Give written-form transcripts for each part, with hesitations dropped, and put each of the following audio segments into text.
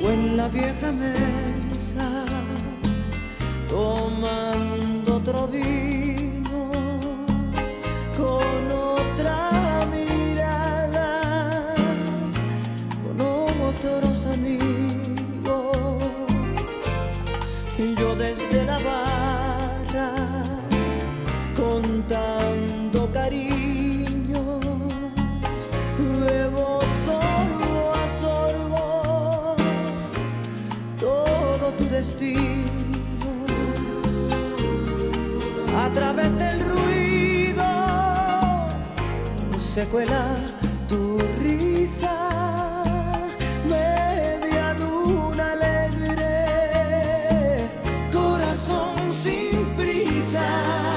en la vieja mesa, tomando otro vino, con otra mirada, con otros amigos, y yo desde la barra, contando cariños, bebo sorbo a sorbo todo tu destino. A través del ruido se cuela tu risa, media luna alegre, corazón sin prisa,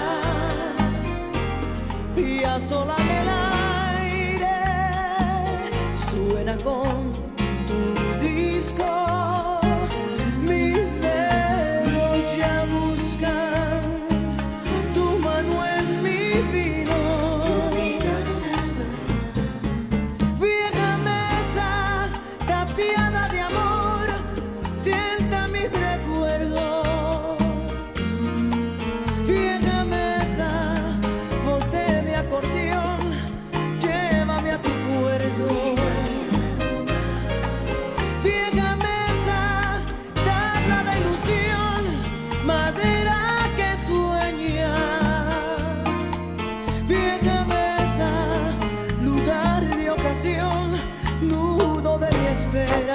y asólame el aire, suena con tu disco. Mis dedos ya buscan tu mano en mi vino. Vieja mesa tapiada de amor, sienta mis recuerdos. Vieja mesa, voz de mi acordeón, llévame a tu puerto. Vieja mesa, tabla de ilusión, madera que sueña. Vieja mesa, lugar de ocasión, nudo de mi espera.